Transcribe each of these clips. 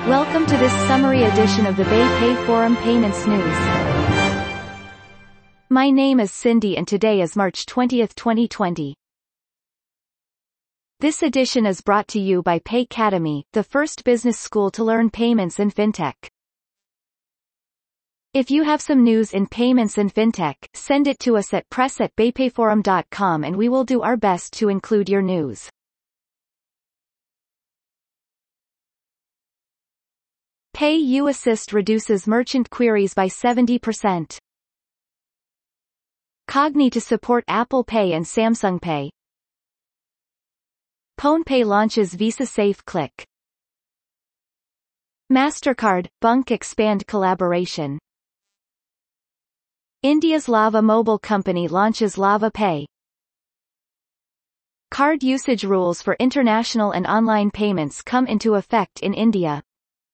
Welcome to this summary edition of the BayPay Forum Payments News. My name is Cindy and today is March 20, 2020. This edition is brought to you by Paycademy, the first business school to learn payments and fintech. If you have some news in payments and fintech, send it to us at press@baypayforum.com and we will do our best to include your news. PayU Assist reduces merchant queries by 70%. Cogni to support Apple Pay and Samsung Pay. PhonePe launches Visa Safe Click. MasterCard, Bunk expand collaboration. India's Lava Mobile Company launches Lava Pay. Card usage rules for international and online payments come into effect in India.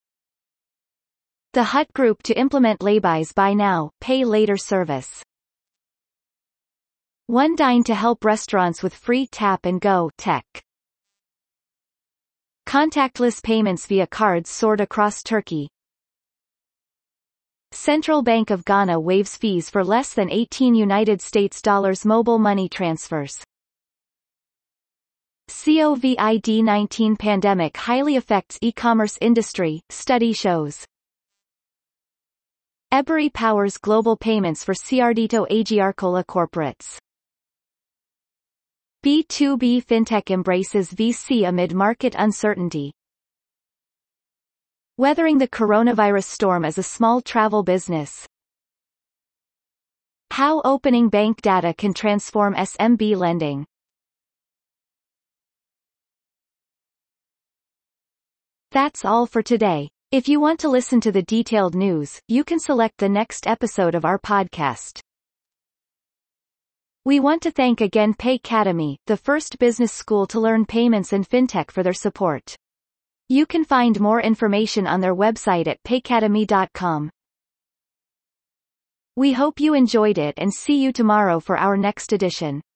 The Hut Group to implement Laybuy's Buy Now, Pay Later service. OneDine to help restaurants with free tap and go tech. Contactless payments via cards soared across Turkey. Central Bank of Ghana waives fees for less than 18 United States dollars mobile money transfers. COVID-19 pandemic highly affects e-commerce industry, study shows. Ebury powers global payments for Crédito Agricole corporates. B2B fintech embraces VC amid market uncertainty. Weathering the coronavirus storm as a small travel business. How opening bank data can transform SMB lending. That's all for today. If you want to listen to the detailed news, you can select the next episode of our podcast. We want to thank again Paycademy, the first business school to learn payments and fintech for their support. You can find more information on their website at paycademy.com. We hope you enjoyed it and see you tomorrow for our next edition.